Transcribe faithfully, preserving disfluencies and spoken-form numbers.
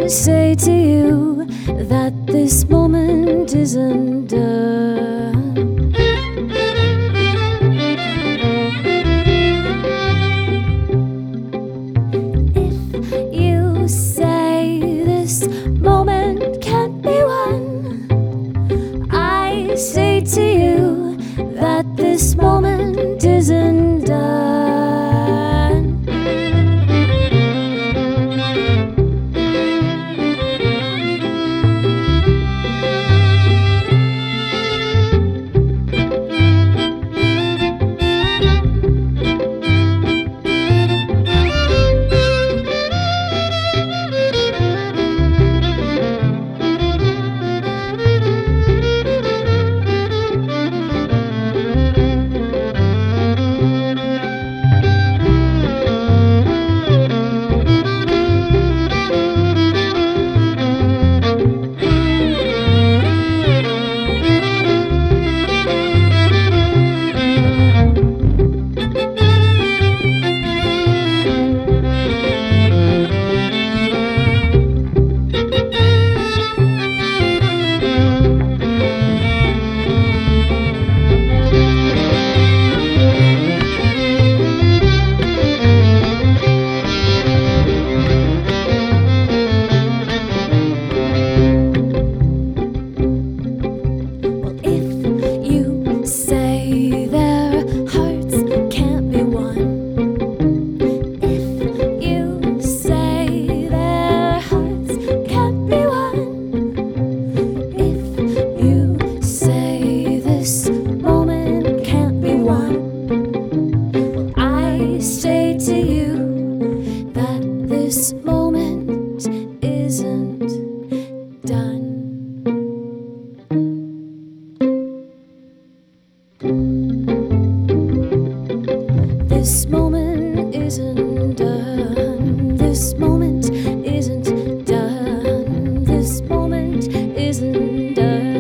say to you that this moment isn't done. If you say this moment can't be won, I say to you that this moment isn't done. This moment isn't done. This moment isn't done. This moment isn't done. This moment isn't done.